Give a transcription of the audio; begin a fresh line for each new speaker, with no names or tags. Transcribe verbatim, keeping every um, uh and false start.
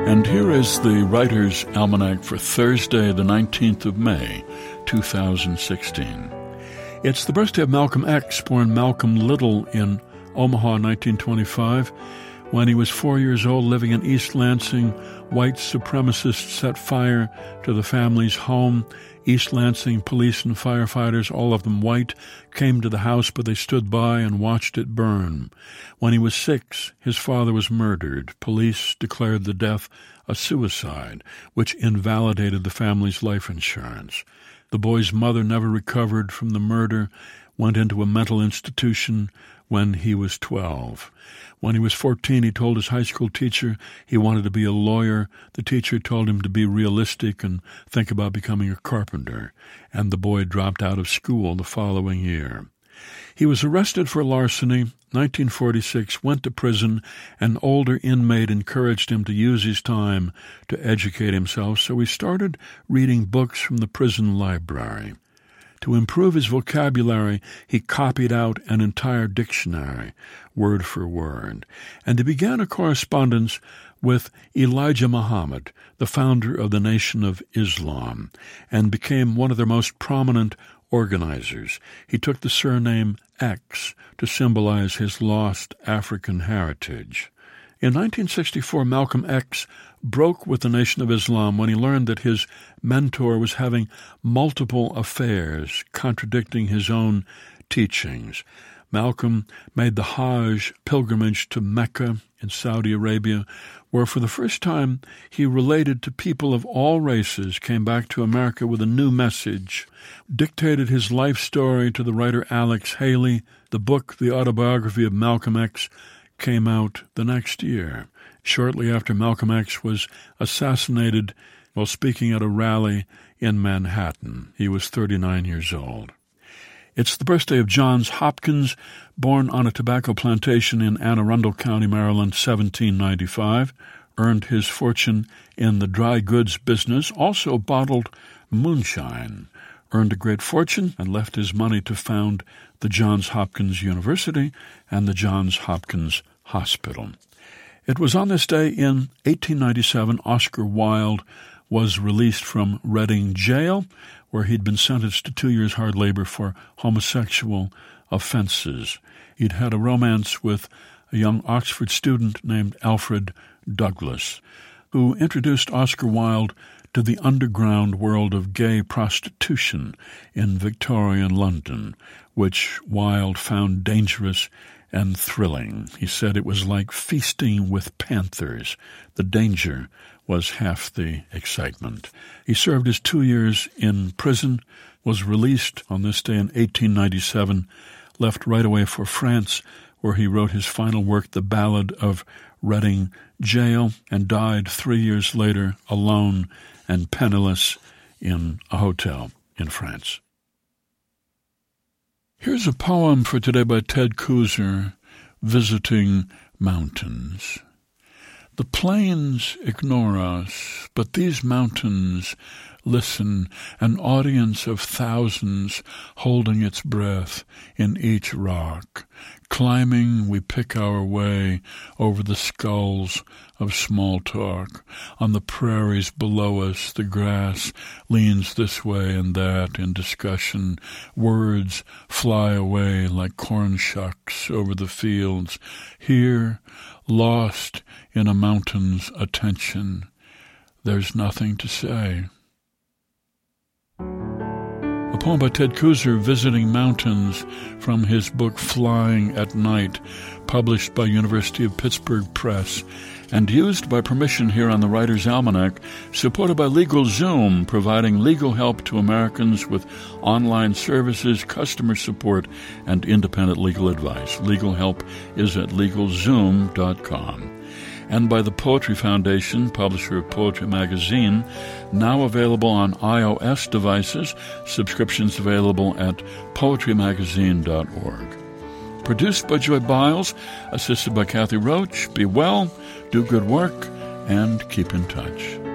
And here is the Writer's Almanac for Thursday, the nineteenth of May, two thousand sixteen. It's the birthday of Malcolm X, born Malcolm Little in Omaha, nineteen twenty-five. When he was four years old, living in East Lansing, white supremacists set fire to the family's home. East Lansing police and firefighters, all of them white, came to the house, but they stood by and watched it burn. When he was six, his father was murdered. Police declared the death a suicide, which invalidated the family's life insurance. The boy's mother never recovered from the murder, went into a mental institution when he was twelve. When he was fourteen, he told his high school teacher he wanted to be a lawyer. The teacher told him to be realistic and think about becoming a carpenter, and the boy dropped out of school the following year. He was arrested for larceny. nineteen forty-six, went to prison. An older inmate encouraged him to use his time to educate himself, so he started reading books from the prison library. To improve his vocabulary, he copied out an entire dictionary, word for word, and he began a correspondence with Elijah Muhammad, the founder of the Nation of Islam, and became one of their most prominent organizers. He took the surname X to symbolize his lost African heritage. In nineteen sixty-four, Malcolm X broke with the Nation of Islam when he learned that his mentor was having multiple affairs, contradicting his own teachings. Malcolm made the Hajj pilgrimage to Mecca in Saudi Arabia, where for the first time he related to people of all races, came back to America with a new message, dictated his life story to the writer Alex Haley. The book, The Autobiography of Malcolm X, came out the next year, shortly after Malcolm X was assassinated while speaking at a rally in Manhattan. He was thirty-nine years old. It's the birthday of Johns Hopkins, born on a tobacco plantation in Anne Arundel County, Maryland, seventeen ninety-five, earned his fortune in the dry goods business, also bottled moonshine, earned a great fortune, and left his money to found the Johns Hopkins University and the Johns Hopkins Hospital. It was on this day in eighteen ninety-seven Oscar Wilde was released from Reading Jail, where he'd been sentenced to two years hard labor for homosexual offenses. He'd had a romance with a young Oxford student named Alfred Douglas, who introduced Oscar Wilde to the underground world of gay prostitution in Victorian London, which Wilde found dangerous and thrilling. He said it was like feasting with panthers. The danger was half the excitement. He served his two years in prison, was released on this day in eighteen ninety-seven, left right away for France, where he wrote his final work, The Ballad of Reading Jail, and died three years later alone and penniless in a hotel in France. Here's a poem for today by Ted Kooser, Visiting Mountains. The plains ignore us, but these mountains listen, an audience of thousands holding its breath in each rock. Climbing, we pick our way over the skulls of small talk. On the prairies below us, the grass leans this way and that in discussion. Words fly away like corn shucks over the fields. Here, lost in a mountain's attention, there's nothing to say. A poem by Ted Kooser, Visiting Mountains, from his book Flying at Night, published by University of Pittsburgh Press, and used by permission here on the Writer's Almanac, supported by LegalZoom, providing legal help to Americans with online services, customer support, and independent legal advice. Legal help is at legal zoom dot com. And by the Poetry Foundation, publisher of Poetry Magazine, now available on iOS devices, subscriptions available at poetry magazine dot org. Produced by Joy Biles, assisted by Kathy Roach. Be well, do good work, and keep in touch.